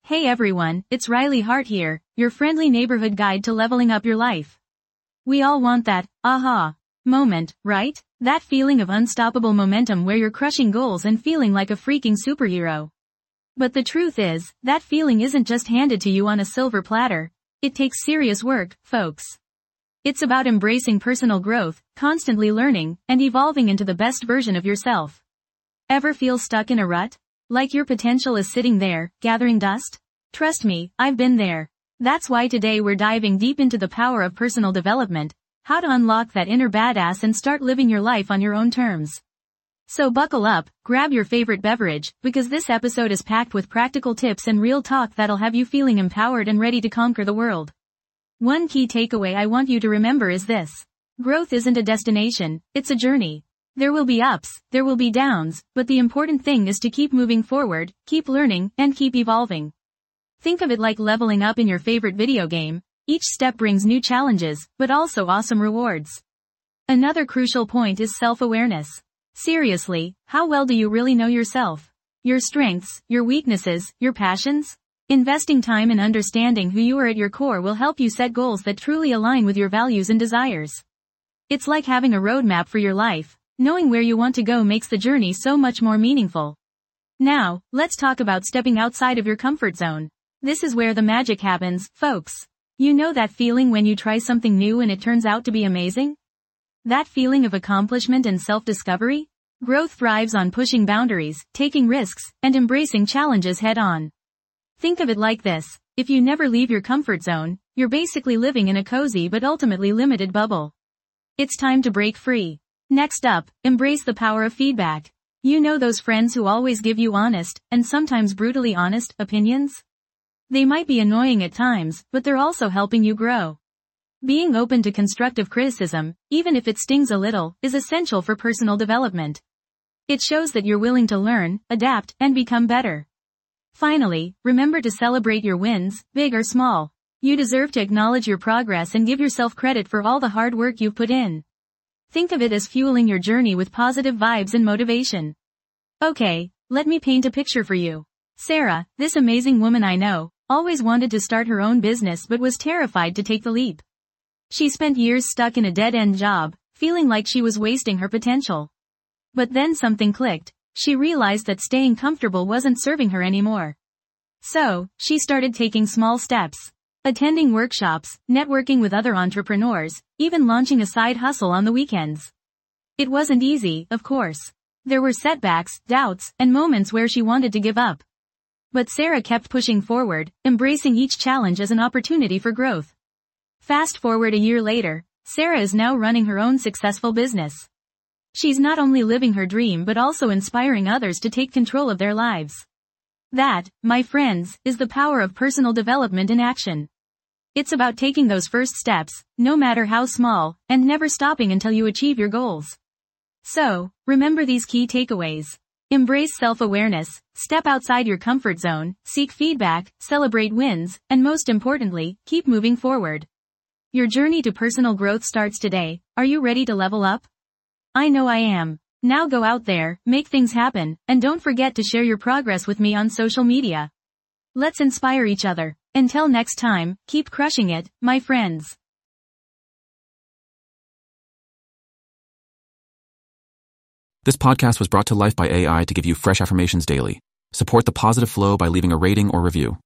Hey everyone, it's Riley Hart here, your friendly neighborhood guide to leveling up your life. We all want that, aha, moment, right? That feeling of unstoppable momentum where you're crushing goals and feeling like a freaking superhero. But the truth is, that feeling isn't just handed to you on a silver platter. It takes serious work, folks. It's about embracing personal growth, constantly learning, and evolving into the best version of yourself. Ever feel stuck in a rut? Like your potential is sitting there, gathering dust? Trust me, I've been there. That's why today we're diving deep into the power of personal development, how to unlock that inner badass and start living your life on your own terms. So buckle up, grab your favorite beverage, because this episode is packed with practical tips and real talk that'll have you feeling empowered and ready to conquer the world. One key takeaway I want you to remember is this. Growth isn't a destination, it's a journey. There will be ups, there will be downs, but the important thing is to keep moving forward, keep learning, and keep evolving. Think of it like leveling up in your favorite video game. Each step brings new challenges, but also awesome rewards. Another crucial point is self-awareness. Seriously, how well do you really know yourself? Your strengths, your weaknesses, your passions? Investing time in understanding who you are at your core will help you set goals that truly align with your values and desires. It's like having a roadmap for your life. Knowing where you want to go makes the journey so much more meaningful. Now, let's talk about stepping outside of your comfort zone. This is where the magic happens, folks. You know that feeling when you try something new and it turns out to be amazing? That feeling of accomplishment and self-discovery? Growth thrives on pushing boundaries, taking risks, and embracing challenges head-on. Think of it like this. If you never leave your comfort zone, you're basically living in a cozy but ultimately limited bubble. It's time to break free. Next up, embrace the power of feedback. You know those friends who always give you honest, and sometimes brutally honest, opinions? They might be annoying at times, but they're also helping you grow. Being open to constructive criticism, even if it stings a little, is essential for personal development. It shows that you're willing to learn, adapt, and become better. Finally, remember to celebrate your wins, big or small. You deserve to acknowledge your progress and give yourself credit for all the hard work you've put in. Think of it as fueling your journey with positive vibes and motivation. Okay, let me paint a picture for you. Sarah, this amazing woman I know, always wanted to start her own business but was terrified to take the leap. She spent years stuck in a dead-end job, feeling like she was wasting her potential. But then something clicked. She realized that staying comfortable wasn't serving her anymore. So, she started taking small steps. Attending workshops, networking with other entrepreneurs, even launching a side hustle on the weekends. It wasn't easy, of course. There were setbacks, doubts, and moments where she wanted to give up. But Sarah kept pushing forward, embracing each challenge as an opportunity for growth. Fast forward a year later, Sarah is now running her own successful business. She's not only living her dream but also inspiring others to take control of their lives. That, my friends, is the power of personal development in action. It's about taking those first steps, no matter how small, and never stopping until you achieve your goals. So, remember these key takeaways. Embrace self-awareness, step outside your comfort zone, seek feedback, celebrate wins, and most importantly, keep moving forward. Your journey to personal growth starts today. Are you ready to level up? I know I am. Now go out there, make things happen, and don't forget to share your progress with me on social media. Let's inspire each other. Until next time, keep crushing it, my friends. This podcast was brought to life by AI to give you fresh affirmations daily. Support the positive flow by leaving a rating or review.